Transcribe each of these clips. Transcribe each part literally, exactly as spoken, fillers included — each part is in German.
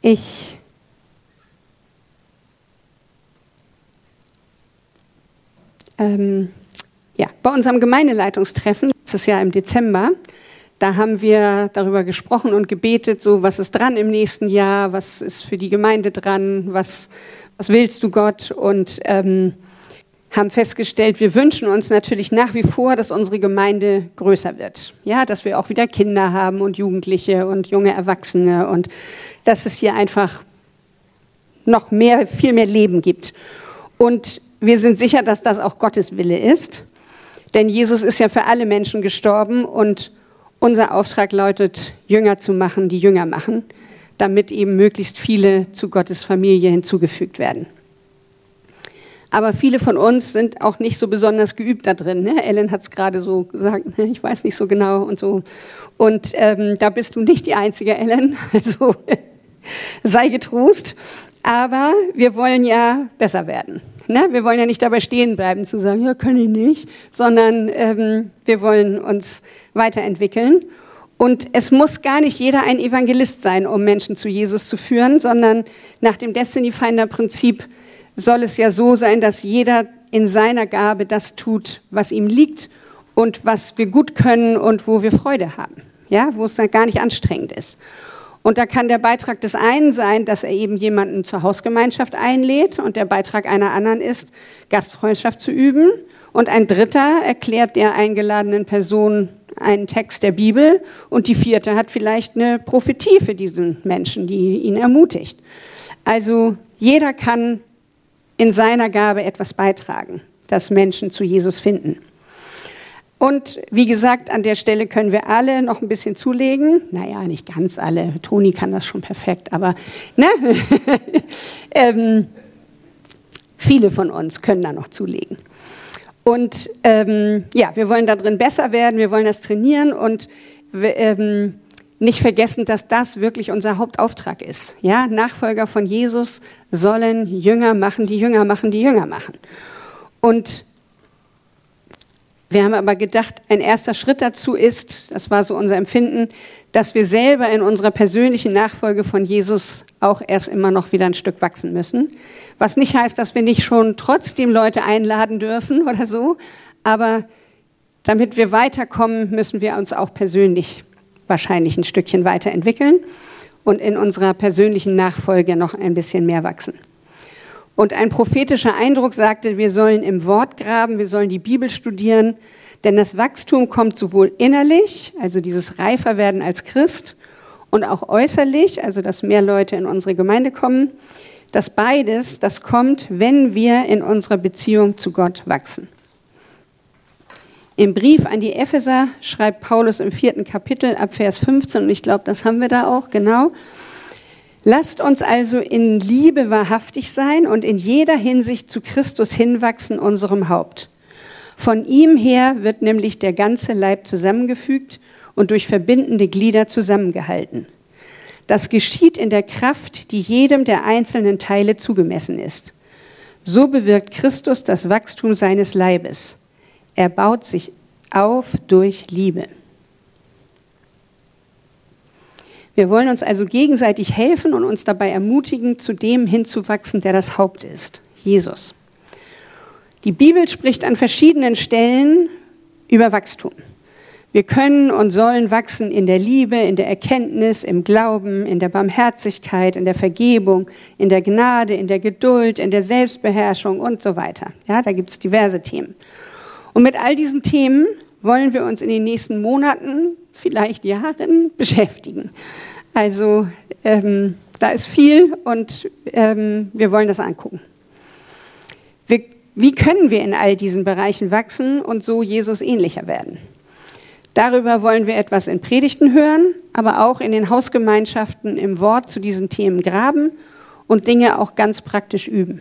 Ich ähm, ja, bei unserem Gemeindeleitungstreffen letztes Jahr im Dezember, da haben wir darüber gesprochen und gebetet, so was ist dran im nächsten Jahr, was ist für die Gemeinde dran, was, was willst du Gott, und ähm, haben festgestellt, wir wünschen uns natürlich nach wie vor, dass unsere Gemeinde größer wird. Ja, dass wir auch wieder Kinder haben und Jugendliche und junge Erwachsene und dass es hier einfach noch mehr, viel mehr Leben gibt. Und wir sind sicher, dass das auch Gottes Wille ist, denn Jesus ist ja für alle Menschen gestorben und unser Auftrag lautet, Jünger zu machen, die Jünger machen, damit eben möglichst viele zu Gottes Familie hinzugefügt werden. Aber viele von uns sind auch nicht so besonders geübt da drin. Ne? Ellen hat es gerade so gesagt, ne? Ich weiß nicht so genau und so. Und ähm, da bist du nicht die einzige, Ellen, also sei getrost. Aber wir wollen ja besser werden. Ne? Wir wollen ja nicht dabei stehen bleiben, zu sagen, ja, kann ich nicht, sondern ähm, wir wollen uns weiterentwickeln. Und es muss gar nicht jeder ein Evangelist sein, um Menschen zu Jesus zu führen, sondern nach dem Destiny-Finder-Prinzip soll es ja so sein, dass jeder in seiner Gabe das tut, was ihm liegt und was wir gut können und wo wir Freude haben, ja, wo es dann gar nicht anstrengend ist. Und da kann der Beitrag des einen sein, dass er eben jemanden zur Hausgemeinschaft einlädt, und der Beitrag einer anderen ist, Gastfreundschaft zu üben. Und ein dritter erklärt der eingeladenen Person einen Text der Bibel, und die vierte hat vielleicht eine Prophetie für diesen Menschen, die ihn ermutigt. Also jeder kann in seiner Gabe etwas beitragen, dass Menschen zu Jesus finden. Und wie gesagt, an der Stelle können wir alle noch ein bisschen zulegen. Naja, nicht ganz alle. Toni kann das schon perfekt, aber ne? ähm, viele von uns können da noch zulegen. Und ähm, ja, wir wollen da drin besser werden, wir wollen das trainieren und ähm, nicht vergessen, dass das wirklich unser Hauptauftrag ist. Ja, Nachfolger von Jesus sollen Jünger machen, die Jünger machen, die Jünger machen. Und wir haben aber gedacht, ein erster Schritt dazu ist, das war so unser Empfinden, dass wir selber in unserer persönlichen Nachfolge von Jesus auch erst immer noch wieder ein Stück wachsen müssen. Was nicht heißt, dass wir nicht schon trotzdem Leute einladen dürfen oder so, aber damit wir weiterkommen, müssen wir uns auch persönlich wahrscheinlich ein Stückchen weiterentwickeln und in unserer persönlichen Nachfolge noch ein bisschen mehr wachsen. Und ein prophetischer Eindruck sagte, wir sollen im Wort graben, wir sollen die Bibel studieren, denn das Wachstum kommt sowohl innerlich, also dieses Reiferwerden als Christ, und auch äußerlich, also dass mehr Leute in unsere Gemeinde kommen. Das beides, das kommt, wenn wir in unserer Beziehung zu Gott wachsen. Im Brief an die Epheser schreibt Paulus im vierten Kapitel ab Vers fünfzehn, und ich glaube, das haben wir da auch, genau. Lasst uns also in Liebe wahrhaftig sein und in jeder Hinsicht zu Christus hinwachsen, unserem Haupt. Von ihm her wird nämlich der ganze Leib zusammengefügt und durch verbindende Glieder zusammengehalten. Das geschieht in der Kraft, die jedem der einzelnen Teile zugemessen ist. So bewirkt Christus das Wachstum seines Leibes. Er baut sich auf durch Liebe. Wir wollen uns also gegenseitig helfen und uns dabei ermutigen, zu dem hinzuwachsen, der das Haupt ist, Jesus. Die Bibel spricht an verschiedenen Stellen über Wachstum. Wir können und sollen wachsen in der Liebe, in der Erkenntnis, im Glauben, in der Barmherzigkeit, in der Vergebung, in der Gnade, in der Geduld, in der Selbstbeherrschung und so weiter. Ja, da gibt es diverse Themen. Und mit all diesen Themen wollen wir uns in den nächsten Monaten, vielleicht Jahren, beschäftigen. Also ähm, da ist viel und ähm, wir wollen das angucken. Wir, wie können wir in all diesen Bereichen wachsen und so Jesus ähnlicher werden? Darüber wollen wir etwas in Predigten hören, aber auch in den Hausgemeinschaften im Wort zu diesen Themen graben und Dinge auch ganz praktisch üben.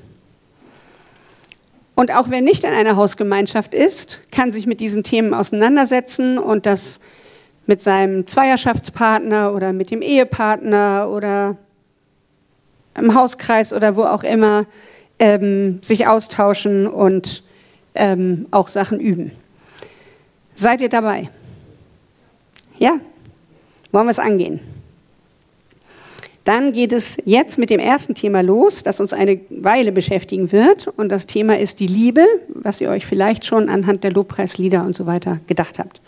Und auch wer nicht in einer Hausgemeinschaft ist, kann sich mit diesen Themen auseinandersetzen und das mit seinem Zweierschaftspartner oder mit dem Ehepartner oder im Hauskreis oder wo auch immer ähm, sich austauschen und ähm, auch Sachen üben. Seid ihr dabei? Ja? Wollen wir es angehen? Dann geht es jetzt mit dem ersten Thema los, das uns eine Weile beschäftigen wird. Und das Thema ist die Liebe, was ihr euch vielleicht schon anhand der Lobpreislieder und so weiter gedacht habt.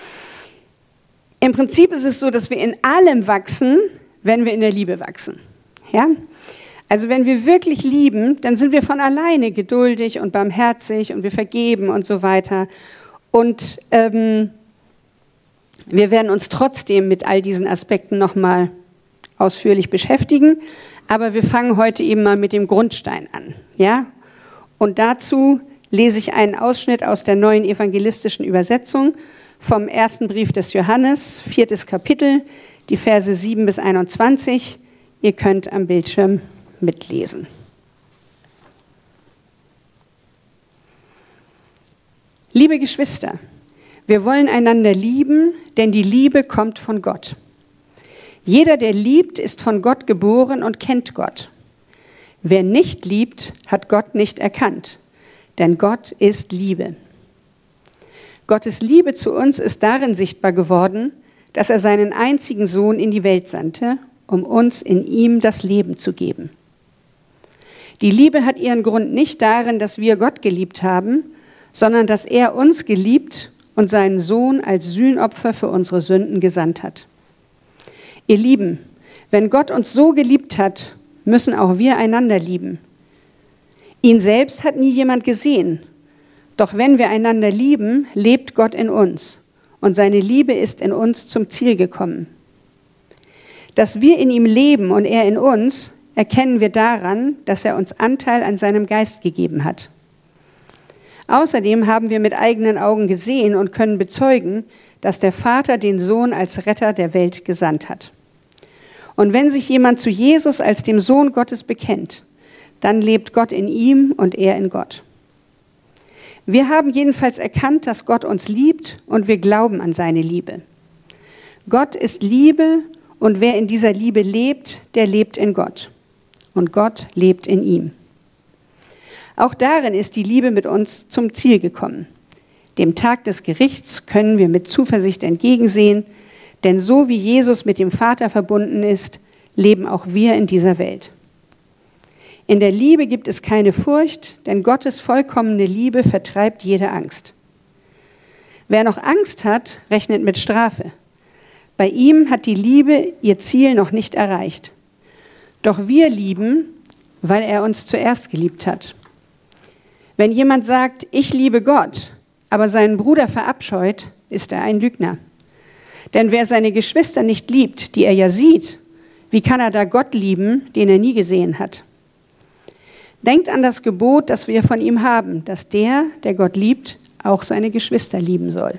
Im Prinzip ist es so, dass wir in allem wachsen, wenn wir in der Liebe wachsen. Ja? Also wenn wir wirklich lieben, dann sind wir von alleine geduldig und barmherzig und wir vergeben und so weiter. Und ähm, wir werden uns trotzdem mit all diesen Aspekten nochmal ausführlich beschäftigen, aber wir fangen heute eben mal mit dem Grundstein an. Ja? Und dazu lese ich einen Ausschnitt aus der neuen evangelistischen Übersetzung vom ersten Brief des Johannes, viertes Kapitel, die Verse sieben bis einundzwanzig. Ihr könnt am Bildschirm mitlesen. Liebe Geschwister, wir wollen einander lieben, denn die Liebe kommt von Gott. Jeder, der liebt, ist von Gott geboren und kennt Gott. Wer nicht liebt, hat Gott nicht erkannt, denn Gott ist Liebe. Gottes Liebe zu uns ist darin sichtbar geworden, dass er seinen einzigen Sohn in die Welt sandte, um uns in ihm das Leben zu geben. Die Liebe hat ihren Grund nicht darin, dass wir Gott geliebt haben, sondern dass er uns geliebt und seinen Sohn als Sühnopfer für unsere Sünden gesandt hat. Ihr Lieben, wenn Gott uns so geliebt hat, müssen auch wir einander lieben. Ihn selbst hat nie jemand gesehen. Doch wenn wir einander lieben, lebt Gott in uns und seine Liebe ist in uns zum Ziel gekommen. Dass wir in ihm leben und er in uns, erkennen wir daran, dass er uns Anteil an seinem Geist gegeben hat. Außerdem haben wir mit eigenen Augen gesehen und können bezeugen, dass der Vater den Sohn als Retter der Welt gesandt hat. Und wenn sich jemand zu Jesus als dem Sohn Gottes bekennt, dann lebt Gott in ihm und er in Gott. Wir haben jedenfalls erkannt, dass Gott uns liebt und wir glauben an seine Liebe. Gott ist Liebe und wer in dieser Liebe lebt, der lebt in Gott. Und Gott lebt in ihm. Auch darin ist die Liebe mit uns zum Ziel gekommen. Dem Tag des Gerichts können wir mit Zuversicht entgegensehen, denn so wie Jesus mit dem Vater verbunden ist, leben auch wir in dieser Welt. In der Liebe gibt es keine Furcht, denn Gottes vollkommene Liebe vertreibt jede Angst. Wer noch Angst hat, rechnet mit Strafe. Bei ihm hat die Liebe ihr Ziel noch nicht erreicht. Doch wir lieben, weil er uns zuerst geliebt hat. Wenn jemand sagt, ich liebe Gott, aber seinen Bruder verabscheut, ist er ein Lügner. Denn wer seine Geschwister nicht liebt, die er ja sieht, wie kann er da Gott lieben, den er nie gesehen hat? Denkt an das Gebot, das wir von ihm haben, dass der, der Gott liebt, auch seine Geschwister lieben soll.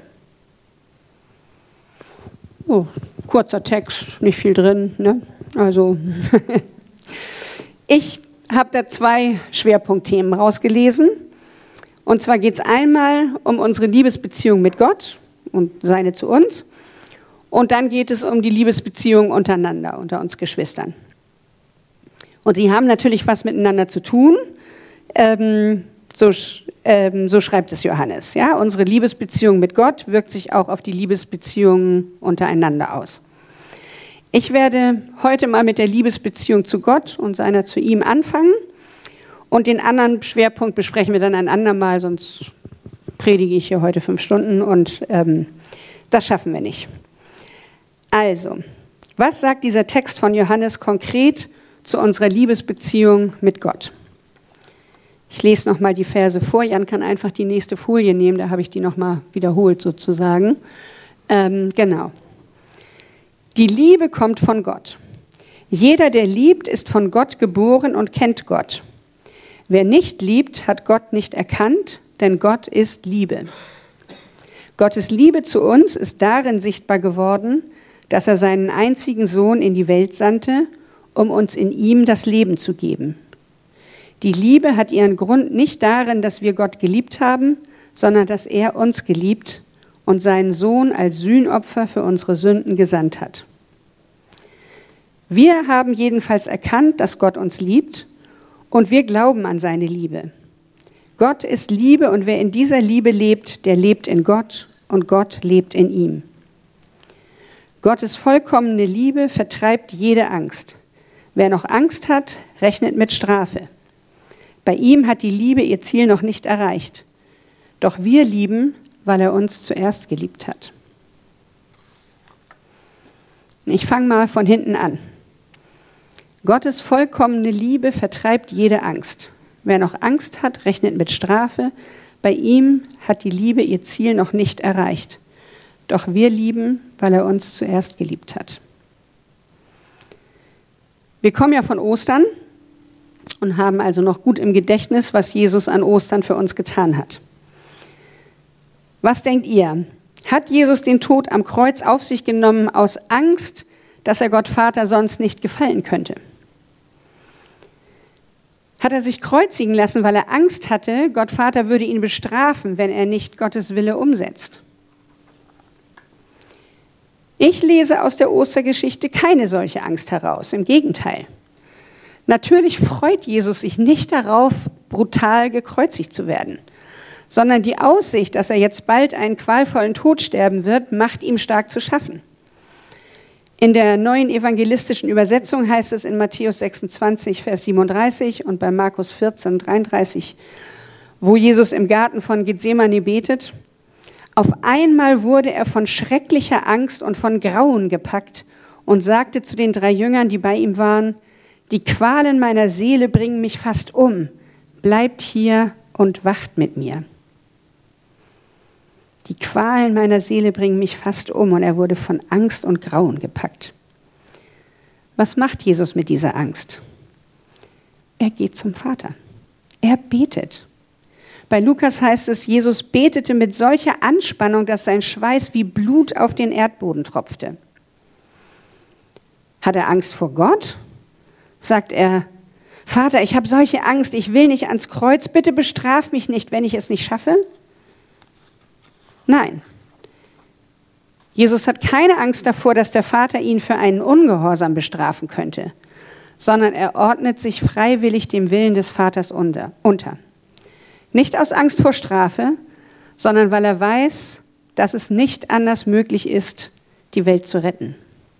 Oh, kurzer Text, nicht viel drin, ne? Also, ich habe da zwei Schwerpunktthemen rausgelesen. Und zwar geht es einmal um unsere Liebesbeziehung mit Gott und seine zu uns. Und dann geht es um die Liebesbeziehung untereinander, unter uns Geschwistern. Und die haben natürlich was miteinander zu tun. Ähm, so, ähm, so schreibt es Johannes. Ja? Unsere Liebesbeziehung mit Gott wirkt sich auch auf die Liebesbeziehungen untereinander aus. Ich werde heute mal mit der Liebesbeziehung zu Gott und seiner zu ihm anfangen. Und den anderen Schwerpunkt besprechen wir dann ein andermal, sonst predige ich hier heute fünf Stunden und ähm, das schaffen wir nicht. Also, was sagt dieser Text von Johannes konkret zu unserer Liebesbeziehung mit Gott? Ich lese nochmal die Verse vor. Jan kann einfach die nächste Folie nehmen, da habe ich die nochmal wiederholt sozusagen. Ähm, genau. Die Liebe kommt von Gott. Jeder, der liebt, ist von Gott geboren und kennt Gott. Wer nicht liebt, hat Gott nicht erkannt, denn Gott ist Liebe. Gottes Liebe zu uns ist darin sichtbar geworden, dass er seinen einzigen Sohn in die Welt sandte, um uns in ihm das Leben zu geben. Die Liebe hat ihren Grund nicht darin, dass wir Gott geliebt haben, sondern dass er uns geliebt und seinen Sohn als Sühnopfer für unsere Sünden gesandt hat. Wir haben jedenfalls erkannt, dass Gott uns liebt und wir glauben an seine Liebe. Gott ist Liebe und wer in dieser Liebe lebt, der lebt in Gott und Gott lebt in ihm. Gottes vollkommene Liebe vertreibt jede Angst, Wer noch Angst hat, rechnet mit Strafe. Bei ihm hat die Liebe ihr Ziel noch nicht erreicht. Doch wir lieben, weil er uns zuerst geliebt hat. Ich fange mal von hinten an. Gottes vollkommene Liebe vertreibt jede Angst. Wer noch Angst hat, rechnet mit Strafe. Bei ihm hat die Liebe ihr Ziel noch nicht erreicht. Doch wir lieben, weil er uns zuerst geliebt hat. Wir kommen ja von Ostern und haben also noch gut im Gedächtnis, was Jesus an Ostern für uns getan hat. Was denkt ihr? Hat Jesus den Tod am Kreuz auf sich genommen aus Angst, dass er Gott Vater sonst nicht gefallen könnte? Hat er sich kreuzigen lassen, weil er Angst hatte, Gott Vater würde ihn bestrafen, wenn er nicht Gottes Wille umsetzt? Ich lese aus der Ostergeschichte keine solche Angst heraus, im Gegenteil. Natürlich freut Jesus sich nicht darauf, brutal gekreuzigt zu werden, sondern die Aussicht, dass er jetzt bald einen qualvollen Tod sterben wird, macht ihm stark zu schaffen. In der neuen evangelistischen Übersetzung heißt es in Matthäus sechsundzwanzig, Vers siebenunddreißig und bei Markus vierzehn, dreiunddreißig, wo Jesus im Garten von Gethsemane betet: Auf einmal wurde er von schrecklicher Angst und von Grauen gepackt und sagte zu den drei Jüngern, die bei ihm waren: Die Qualen meiner Seele bringen mich fast um. Bleibt hier und wacht mit mir. Die Qualen meiner Seele bringen mich fast um, und er wurde von Angst und Grauen gepackt. Was macht Jesus mit dieser Angst? Er geht zum Vater. Er betet. Bei Lukas heißt es, Jesus betete mit solcher Anspannung, dass sein Schweiß wie Blut auf den Erdboden tropfte. Hat er Angst vor Gott? Sagt er: Vater, ich habe solche Angst, ich will nicht ans Kreuz, bitte bestraf mich nicht, wenn ich es nicht schaffe? Nein. Jesus hat keine Angst davor, dass der Vater ihn für einen Ungehorsam bestrafen könnte, sondern er ordnet sich freiwillig dem Willen des Vaters unter. Nicht aus Angst vor Strafe, sondern weil er weiß, dass es nicht anders möglich ist, die Welt zu retten.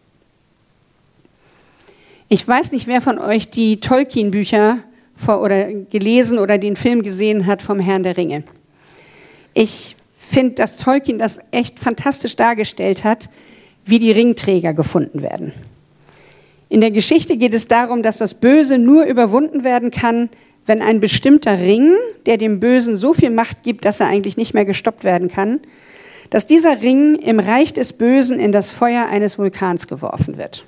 Ich weiß nicht, wer von euch die Tolkien-Bücher vor, oder gelesen oder den Film gesehen hat vom Herrn der Ringe. Ich finde, dass Tolkien das echt fantastisch dargestellt hat, wie die Ringträger gefunden werden. In der Geschichte geht es darum, dass das Böse nur überwunden werden kann, wenn ein bestimmter Ring, der dem Bösen so viel Macht gibt, dass er eigentlich nicht mehr gestoppt werden kann, dass dieser Ring im Reich des Bösen in das Feuer eines Vulkans geworfen wird.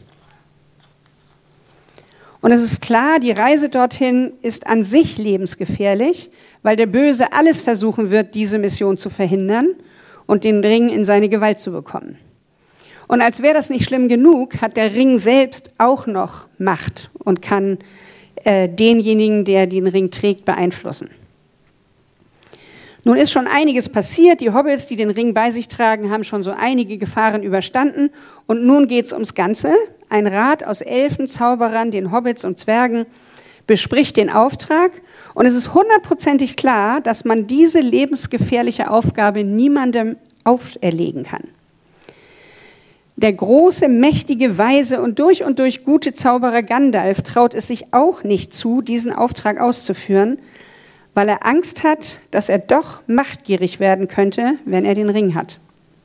Und es ist klar, die Reise dorthin ist an sich lebensgefährlich, weil der Böse alles versuchen wird, diese Mission zu verhindern und den Ring in seine Gewalt zu bekommen. Und als wäre das nicht schlimm genug, hat der Ring selbst auch noch Macht und kann äh, denjenigen, der den Ring trägt, beeinflussen. Nun ist schon einiges passiert. Die Hobbits, die den Ring bei sich tragen, haben schon so einige Gefahren überstanden. Und nun geht es ums Ganze. Ein Rat aus Elfen, Zauberern, den Hobbits und Zwergen bespricht den Auftrag. Und es ist hundertprozentig klar, dass man diese lebensgefährliche Aufgabe niemandem auferlegen kann. Der große, mächtige, weise und durch und durch gute Zauberer Gandalf traut es sich auch nicht zu, diesen Auftrag auszuführen, weil er Angst hat, dass er doch machtgierig werden könnte, wenn er den Ring hat.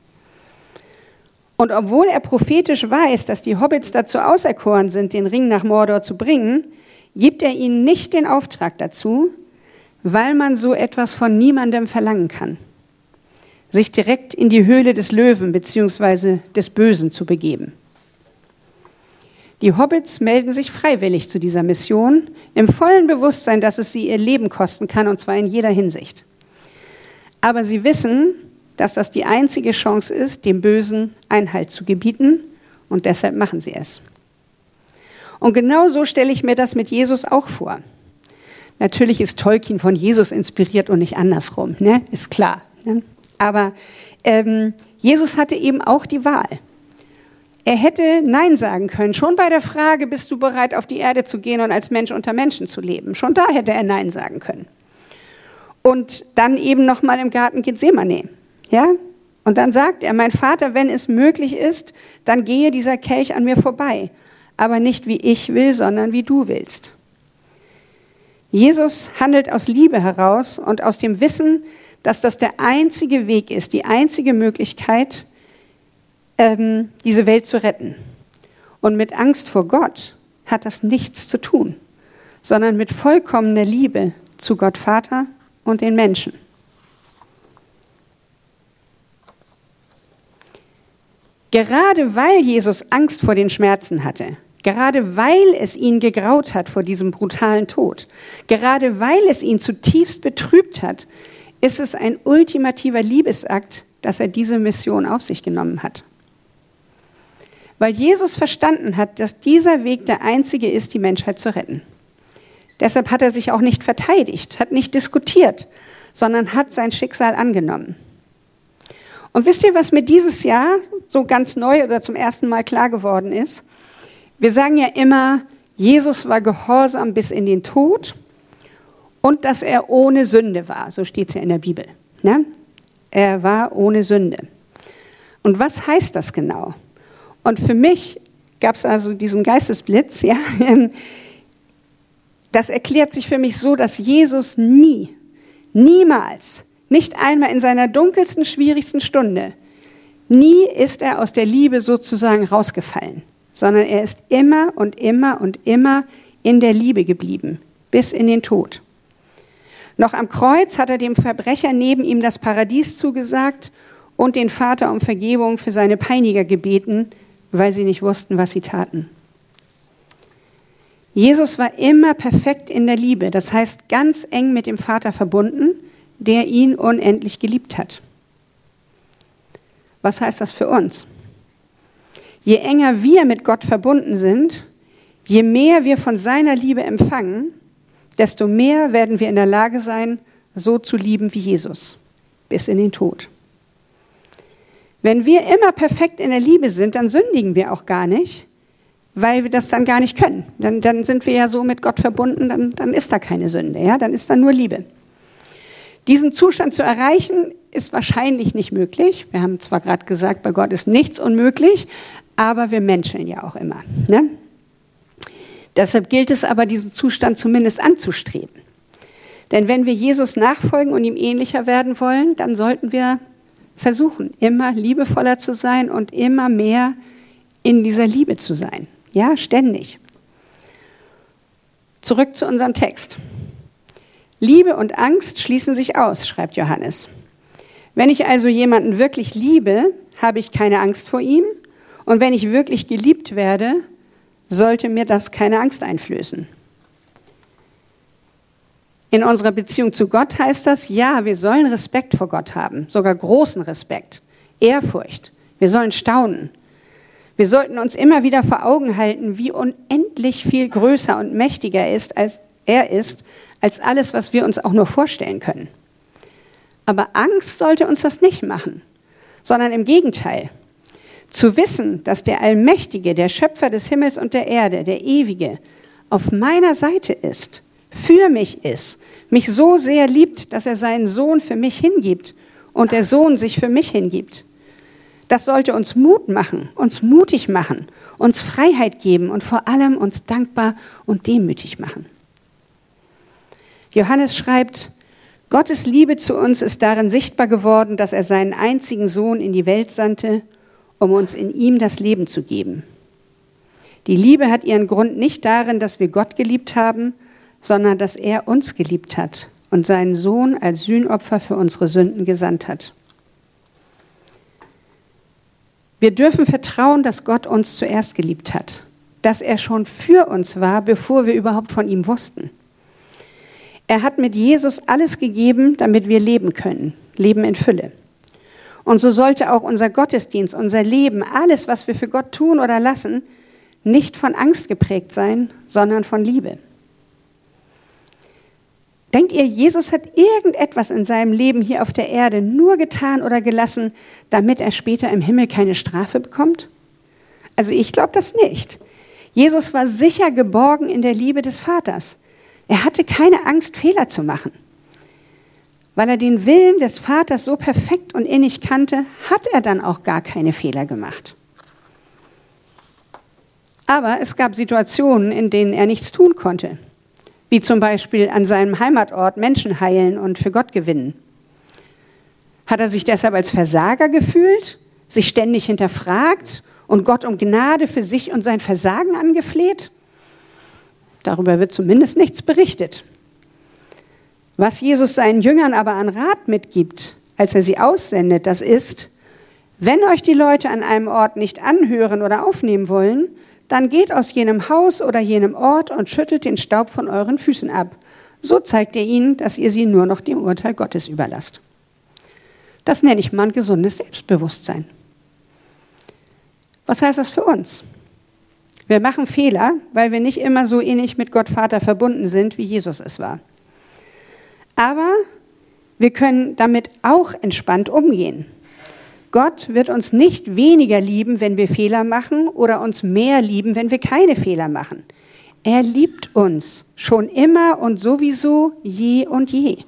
Und obwohl er prophetisch weiß, dass die Hobbits dazu auserkoren sind, den Ring nach Mordor zu bringen, gibt er ihnen nicht den Auftrag dazu, weil man so etwas von niemandem verlangen kann, sich direkt in die Höhle des Löwen bzw. des Bösen zu begeben. Die Hobbits melden sich freiwillig zu dieser Mission, im vollen Bewusstsein, dass es sie ihr Leben kosten kann, und zwar in jeder Hinsicht. Aber sie wissen, dass das die einzige Chance ist, dem Bösen Einhalt zu gebieten, und deshalb machen sie es. Und genau so stelle ich mir das mit Jesus auch vor. Natürlich ist Tolkien von Jesus inspiriert und nicht andersrum, ne? Ist klar. Ne? Aber ähm, Jesus hatte eben auch die Wahl. Er hätte Nein sagen können, schon bei der Frage, bist du bereit, auf die Erde zu gehen und als Mensch unter Menschen zu leben? Schon da hätte er Nein sagen können. Und dann eben nochmal im Garten Gethsemane. Ja? Und dann sagt er, mein Vater, wenn es möglich ist, dann gehe dieser Kelch an mir vorbei. aber nicht wie ich will, sondern wie du willst. Jesus handelt aus Liebe heraus und aus dem Wissen, dass das der einzige Weg ist, die einzige Möglichkeit, ähm, diese Welt zu retten. Und mit Angst vor Gott hat das nichts zu tun, sondern mit vollkommener Liebe zu Gott Vater und den Menschen. Gerade weil Jesus Angst vor den Schmerzen hatte, gerade weil es ihn gegraut hat vor diesem brutalen Tod, gerade weil es ihn zutiefst betrübt hat, ist es ein ultimativer Liebesakt, dass er diese Mission auf sich genommen hat. Weil Jesus verstanden hat, dass dieser Weg der einzige ist, die Menschheit zu retten. Deshalb hat er sich auch nicht verteidigt, hat nicht diskutiert, sondern hat sein Schicksal angenommen. Und wisst ihr, was mir dieses Jahr so ganz neu oder zum ersten Mal klar geworden ist? Wir sagen ja immer, Jesus war gehorsam bis in den Tod und dass er ohne Sünde war. So steht es ja in der Bibel. Ne? Er war ohne Sünde. Und was heißt das genau? Und für mich gab es also diesen Geistesblitz. Ja? Das erklärt sich für mich so, dass Jesus nie, niemals, nicht einmal in seiner dunkelsten, schwierigsten Stunde, nie ist er aus der Liebe sozusagen rausgefallen, sondern er ist immer und immer und immer in der Liebe geblieben, bis in den Tod. Noch am Kreuz hat er dem Verbrecher neben ihm das Paradies zugesagt und den Vater um Vergebung für seine Peiniger gebeten, weil sie nicht wussten, was sie taten. Jesus war immer perfekt in der Liebe, das heißt ganz eng mit dem Vater verbunden, der ihn unendlich geliebt hat. Was heißt das für uns? Je enger wir mit Gott verbunden sind, je mehr wir von seiner Liebe empfangen, desto mehr werden wir in der Lage sein, so zu lieben wie Jesus, bis in den Tod. Wenn wir immer perfekt in der Liebe sind, dann sündigen wir auch gar nicht, weil wir das dann gar nicht können. Dann, dann sind wir ja so mit Gott verbunden, dann, dann ist da keine Sünde, ja? Dann ist da nur Liebe. Diesen Zustand zu erreichen, ist wahrscheinlich nicht möglich. Wir haben zwar gerade gesagt, bei Gott ist nichts unmöglich, aber wir menscheln ja auch immer. Ne? Deshalb gilt es aber, diesen Zustand zumindest anzustreben. Denn wenn wir Jesus nachfolgen und ihm ähnlicher werden wollen, dann sollten wir versuchen, immer liebevoller zu sein und immer mehr in dieser Liebe zu sein. Ja, ständig. Zurück zu unserem Text. Liebe und Angst schließen sich aus, schreibt Johannes. Wenn ich also jemanden wirklich liebe, habe ich keine Angst vor ihm. Und wenn ich wirklich geliebt werde, sollte mir das keine Angst einflößen. In unserer Beziehung zu Gott heißt das, ja, wir sollen Respekt vor Gott haben, sogar großen Respekt, Ehrfurcht. Wir sollen staunen. Wir sollten uns immer wieder vor Augen halten, wie unendlich viel größer und mächtiger er ist, als er ist, als alles, was wir uns auch nur vorstellen können. Aber Angst sollte uns das nicht machen, sondern im Gegenteil. Zu wissen, dass der Allmächtige, der Schöpfer des Himmels und der Erde, der Ewige, auf meiner Seite ist, für mich ist, mich so sehr liebt, dass er seinen Sohn für mich hingibt und der Sohn sich für mich hingibt. Das sollte uns Mut machen, uns mutig machen, uns Freiheit geben und vor allem uns dankbar und demütig machen. Johannes schreibt, Gottes Liebe zu uns ist darin sichtbar geworden, dass er seinen einzigen Sohn in die Welt sandte, um uns in ihm das Leben zu geben. Die Liebe hat ihren Grund nicht darin, dass wir Gott geliebt haben, sondern dass er uns geliebt hat und seinen Sohn als Sühnopfer für unsere Sünden gesandt hat. Wir dürfen vertrauen, dass Gott uns zuerst geliebt hat, dass er schon für uns war, bevor wir überhaupt von ihm wussten. Er hat mit Jesus alles gegeben, damit wir leben können, Leben in Fülle. Und so sollte auch unser Gottesdienst, unser Leben, alles, was wir für Gott tun oder lassen, nicht von Angst geprägt sein, sondern von Liebe. Denkt ihr, Jesus hat irgendetwas in seinem Leben hier auf der Erde nur getan oder gelassen, damit er später im Himmel keine Strafe bekommt? Also ich glaube das nicht. Jesus war sicher geborgen in der Liebe des Vaters. Er hatte keine Angst, Fehler zu machen. Weil er den Willen des Vaters so perfekt und innig kannte, hat er dann auch gar keine Fehler gemacht. Aber es gab Situationen, in denen er nichts tun konnte, wie zum Beispiel an seinem Heimatort Menschen heilen und für Gott gewinnen. Hat er sich deshalb als Versager gefühlt, sich ständig hinterfragt und Gott um Gnade für sich und sein Versagen angefleht? Darüber wird zumindest nichts berichtet. Was Jesus seinen Jüngern aber an Rat mitgibt, als er sie aussendet, das ist: Wenn euch die Leute an einem Ort nicht anhören oder aufnehmen wollen, dann geht aus jenem Haus oder jenem Ort und schüttelt den Staub von euren Füßen ab. So zeigt ihr ihnen, dass ihr sie nur noch dem Urteil Gottes überlasst. Das nenne ich mal ein gesundes Selbstbewusstsein. Was heißt das für uns? Wir machen Fehler, weil wir nicht immer so innig mit Gott Vater verbunden sind, wie Jesus es war. Aber wir können damit auch entspannt umgehen. Gott wird uns nicht weniger lieben, wenn wir Fehler machen, oder uns mehr lieben, wenn wir keine Fehler machen. Er liebt uns schon immer und sowieso je und je.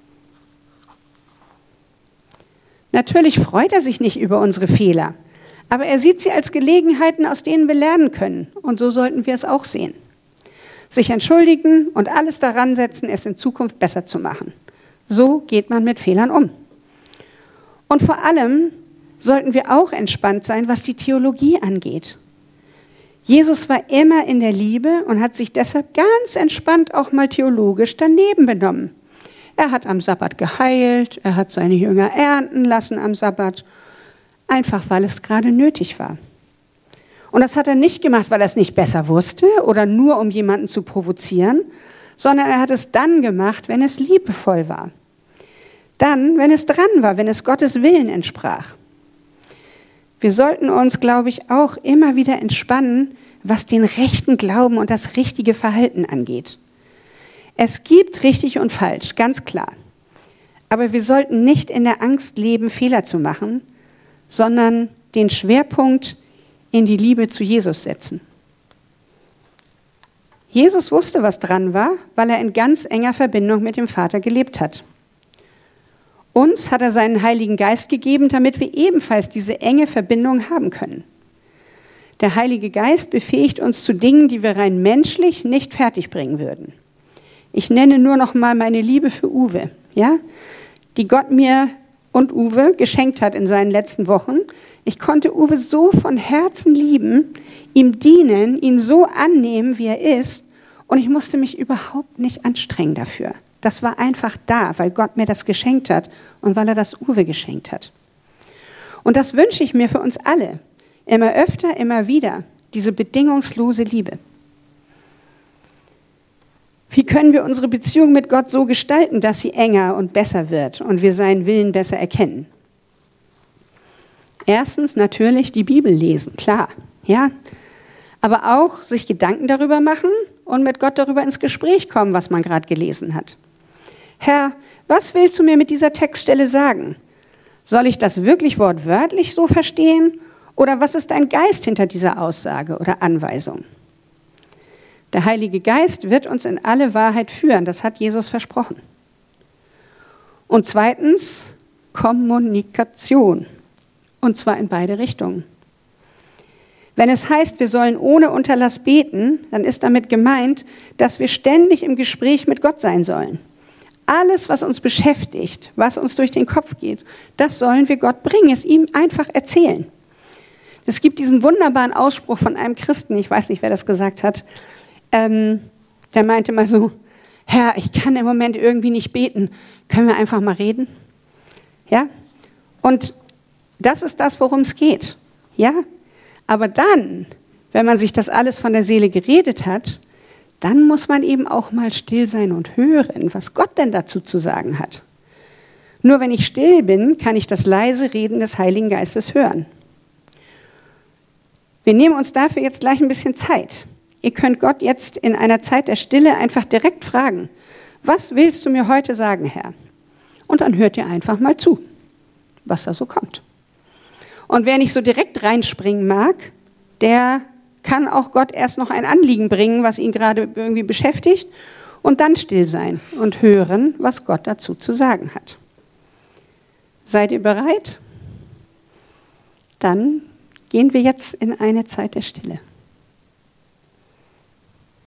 Natürlich freut er sich nicht über unsere Fehler, aber er sieht sie als Gelegenheiten, aus denen wir lernen können. Und so sollten wir es auch sehen. Sich entschuldigen und alles daran setzen, es in Zukunft besser zu machen. So geht man mit Fehlern um. Und vor allem sollten wir auch entspannt sein, was die Theologie angeht. Jesus war immer in der Liebe und hat sich deshalb ganz entspannt auch mal theologisch daneben benommen. Er hat am Sabbat geheilt, er hat seine Jünger ernten lassen am Sabbat, einfach weil es gerade nötig war. Und das hat er nicht gemacht, weil er es nicht besser wusste oder nur um jemanden zu provozieren, sondern er hat es dann gemacht, wenn es liebevoll war. Dann, wenn es dran war, wenn es Gottes Willen entsprach. Wir sollten uns, glaube ich, auch immer wieder entspannen, was den rechten Glauben und das richtige Verhalten angeht. Es gibt richtig und falsch, ganz klar. Aber wir sollten nicht in der Angst leben, Fehler zu machen, sondern den Schwerpunkt in die Liebe zu Jesus setzen. Jesus wusste, was dran war, weil er in ganz enger Verbindung mit dem Vater gelebt hat. Uns hat er seinen Heiligen Geist gegeben, damit wir ebenfalls diese enge Verbindung haben können. Der Heilige Geist befähigt uns zu Dingen, die wir rein menschlich nicht fertigbringen würden. Ich nenne nur noch mal meine Liebe für Uwe, ja, die Gott mir und Uwe geschenkt hat in seinen letzten Wochen. Ich konnte Uwe so von Herzen lieben, ihm dienen, ihn so annehmen, wie er ist, und ich musste mich überhaupt nicht anstrengen dafür. Das war einfach da, weil Gott mir das geschenkt hat und weil er das Uwe geschenkt hat. Und das wünsche ich mir für uns alle, immer öfter, immer wieder, diese bedingungslose Liebe. Wie können wir unsere Beziehung mit Gott so gestalten, dass sie enger und besser wird und wir seinen Willen besser erkennen? Erstens natürlich die Bibel lesen, klar, ja. Aber auch sich Gedanken darüber machen und mit Gott darüber ins Gespräch kommen, was man gerade gelesen hat. Herr, was willst du mir mit dieser Textstelle sagen? Soll ich das wirklich wortwörtlich so verstehen? Oder was ist dein Geist hinter dieser Aussage oder Anweisung? Der Heilige Geist wird uns in alle Wahrheit führen, das hat Jesus versprochen. Und zweitens, Kommunikation. Und zwar in beide Richtungen. Wenn es heißt, wir sollen ohne Unterlass beten, dann ist damit gemeint, dass wir ständig im Gespräch mit Gott sein sollen. Alles, was uns beschäftigt, was uns durch den Kopf geht, das sollen wir Gott bringen, es ihm einfach erzählen. Es gibt diesen wunderbaren Ausspruch von einem Christen, ich weiß nicht, wer das gesagt hat, ähm, der meinte mal so: Herr, ich kann im Moment irgendwie nicht beten, können wir einfach mal reden? Ja? Und das ist das, worum es geht. Ja? Aber dann, wenn man sich das alles von der Seele geredet hat, dann muss man eben auch mal still sein und hören, was Gott denn dazu zu sagen hat. Nur wenn ich still bin, kann ich das leise Reden des Heiligen Geistes hören. Wir nehmen uns dafür jetzt gleich ein bisschen Zeit. Ihr könnt Gott jetzt in einer Zeit der Stille einfach direkt fragen: Was willst du mir heute sagen, Herr? Und dann hört ihr einfach mal zu, was da so kommt. Und wer nicht so direkt reinspringen mag, der kann auch Gott erst noch ein Anliegen bringen, was ihn gerade irgendwie beschäftigt, und dann still sein und hören, was Gott dazu zu sagen hat. Seid ihr bereit? Dann gehen wir jetzt in eine Zeit der Stille.